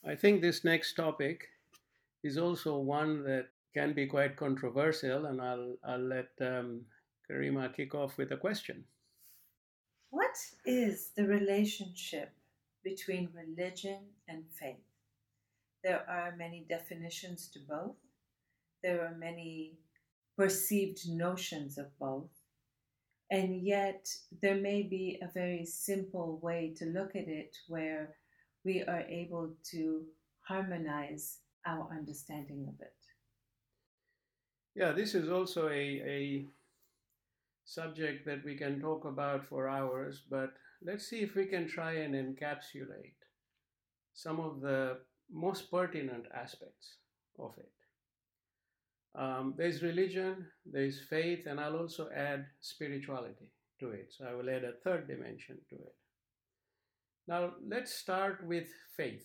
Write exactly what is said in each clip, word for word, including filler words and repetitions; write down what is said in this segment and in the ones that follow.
I think this next topic is also one that can be quite controversial, and I'll, I'll let um, Karima kick off with a question. What is the relationship between religion and faith? There are many definitions to both. There are many perceived notions of both. And yet, there may be a very simple way to look at it where we are able to harmonize our understanding of it. Yeah, this is also a, a subject that we can talk about for hours, but let's see if we can try and encapsulate some of the most pertinent aspects of it. Um, there's religion, there's faith, and I'll also add spirituality to it. So I will add a third dimension to it. Now, let's start with faith.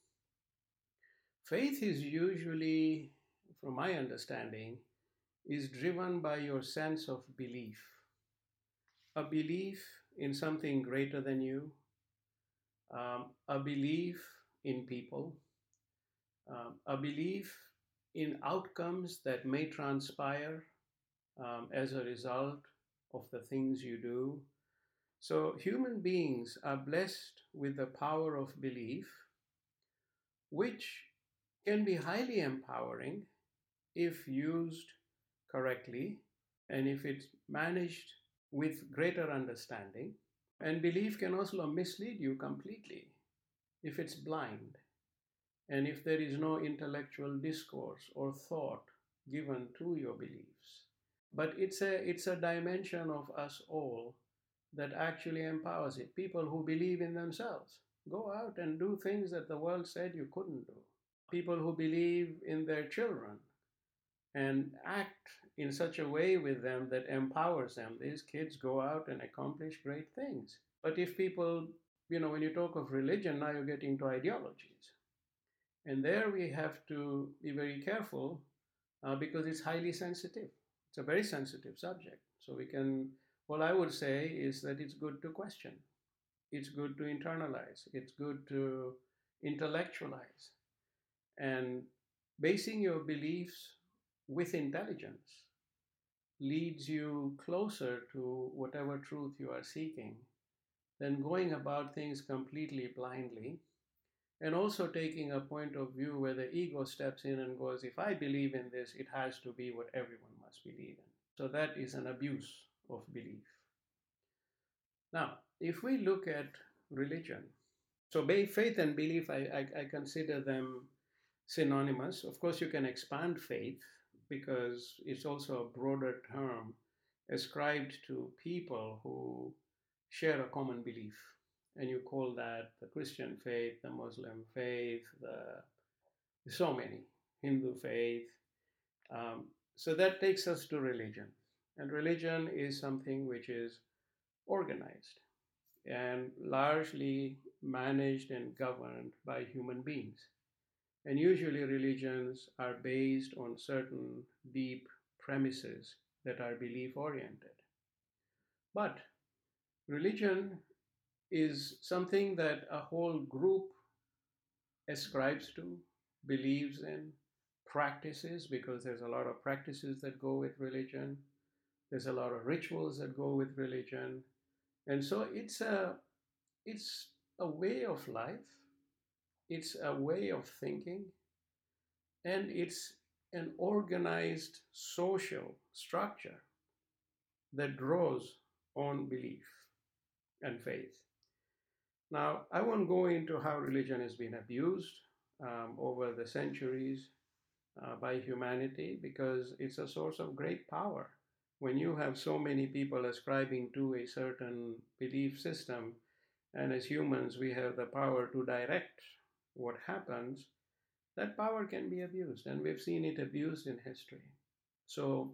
Faith is usually, from my understanding, is driven by your sense of belief. A belief in something greater than you, um, a belief in people, um, a belief in outcomes that may transpire um, as a result of the things you do. So, human beings are blessed with the power of belief, which can be highly empowering if used correctly and if it's managed with greater understanding. And belief can also mislead you completely if it's blind and if there is no intellectual discourse or thought given to your beliefs. But it's a it's a dimension of us all that actually empowers it. People who believe in themselves go out and do things that the world said you couldn't do. People who believe in their children and act in such a way with them that empowers them. These kids go out and accomplish great things. But if people, you know, when you talk of religion, now you're getting to ideologies. And there we have to be very careful uh, because it's highly sensitive. It's a very sensitive subject. So we can, what I would say is that it's good to question, it's good to internalize, it's good to intellectualize. And basing your beliefs with intelligence leads you closer to whatever truth you are seeking than going about things completely blindly and also taking a point of view where the ego steps in and goes, if I believe in this, it has to be what everyone must believe in. So that is an abuse of belief. Now, if we look at religion, so faith and belief, I, I, I consider them synonymous. Of course, you can expand faith because it's also a broader term ascribed to people who share a common belief. And you call that the Christian faith, the Muslim faith, the so many, Hindu faith. Um, so that takes us to religion. And religion is something which is organized and largely managed and governed by human beings. And usually religions are based on certain deep premises that are belief oriented. But religion is something that a whole group ascribes to, believes in, practices, because there's a lot of practices that go with religion. There's a lot of rituals that go with religion. And so it's a it's a way of life, it's a way of thinking, and it's an organized social structure that draws on belief and faith. Now, I won't go into how religion has been abused um, over the centuries uh, by humanity because it's a source of great power. When you have so many people ascribing to a certain belief system, and as humans, we have the power to direct what happens, that power can be abused, and we've seen it abused in history. So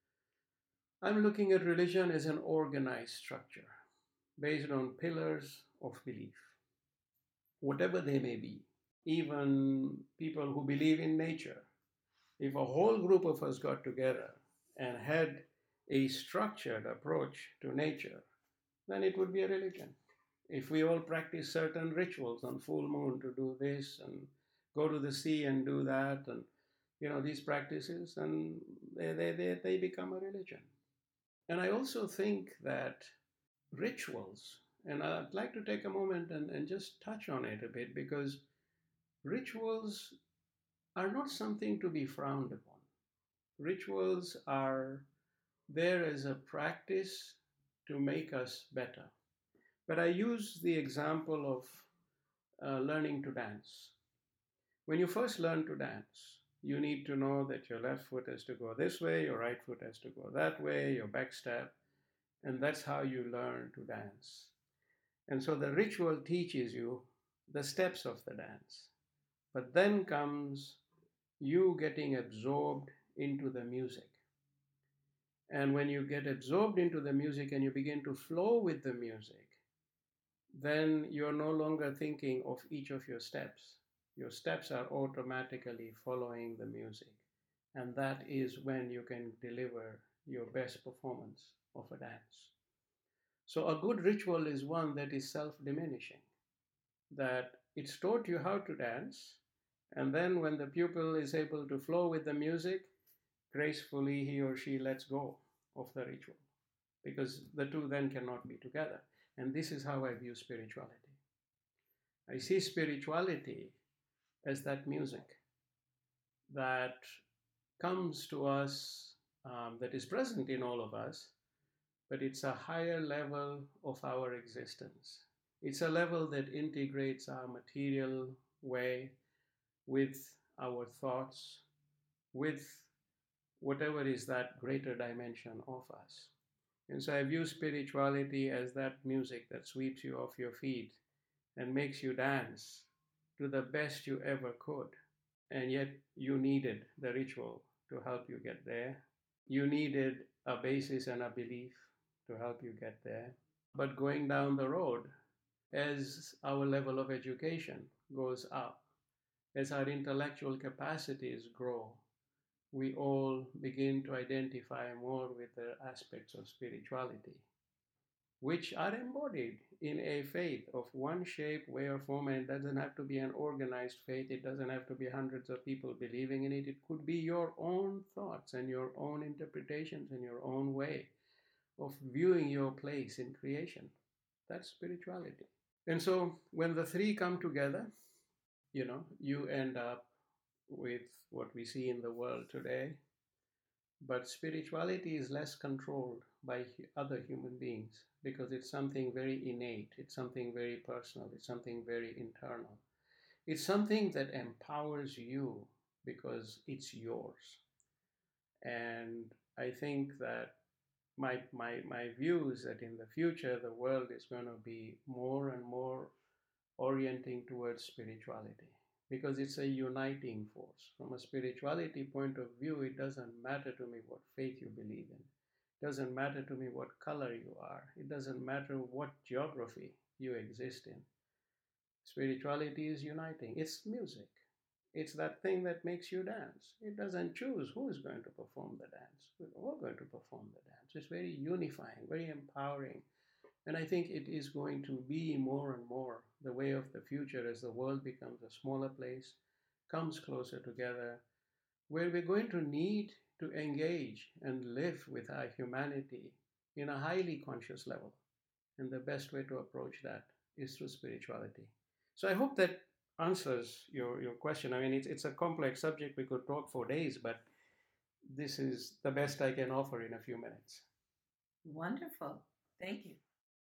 I'm looking at religion as an organized structure based on pillars of belief, whatever they may be. Even people who believe in nature, if a whole group of us got together and had a structured approach to nature, then it would be a religion. If we all practice certain rituals on full moon to do this and go to the sea and do that, and you know these practices, and they they they, they become a religion. And I also think that rituals, and I'd like to take a moment and, and just touch on it a bit, because rituals are not something to be frowned upon. Rituals are there as a practice to make us better. But I use the example of uh, learning to dance. When you first learn to dance, you need to know that your left foot has to go this way, your right foot has to go that way, your back step, and that's how you learn to dance. And so the ritual teaches you the steps of the dance. But then comes you getting absorbed into the music. And when you get absorbed into the music and you begin to flow with the music, then you're no longer thinking of each of your steps. Your steps are automatically following the music. And that is when you can deliver your best performance of a dance. So a good ritual is one that is self-diminishing, that it's taught you how to dance, and then when the pupil is able to flow with the music, gracefully he or she lets go of the ritual, because the two then cannot be together. And this is how I view spirituality. I see spirituality as that music that comes to us, um, that is present in all of us, but it's a higher level of our existence. It's a level that integrates our material way with our thoughts, with whatever is that greater dimension of us. And so I view spirituality as that music that sweeps you off your feet and makes you dance to the best you ever could. And yet you needed the ritual to help you get there. You needed a basis and a belief to help you get there. But going down the road, as our level of education goes up, as our intellectual capacities grow, we all begin to identify more with the aspects of spirituality, which are embodied in a faith of one shape, way, or form. And it doesn't have to be an organized faith. It doesn't have to be hundreds of people believing in it. It could be your own thoughts and your own interpretations and your own way of viewing your place in creation. That's spirituality. And so when the three come together, you know, you end up with what we see in the world today. But spirituality is less controlled by other human beings, because it's something very innate, it's something very personal, it's something very internal. It's something that empowers you because it's yours. And I think that my, my, my view is that in the future, the world is going to be more and more orienting towards spirituality, because it's a uniting force. From a spirituality point of view, it doesn't matter to me what faith you believe in. It doesn't matter to me what color you are. It doesn't matter what geography you exist in. Spirituality is uniting. It's music. It's that thing that makes you dance. It doesn't choose who is going to perform the dance. We're all going to perform the dance. It's very unifying, very empowering. And I think it is going to be more and more the way of the future as the world becomes a smaller place, comes closer together, where we're going to need to engage and live with our humanity in a highly conscious level. And the best way to approach that is through spirituality. So I hope that answers your, your question. I mean, it's, it's a complex subject. We could talk for days, but this is the best I can offer in a few minutes. Wonderful. Thank you.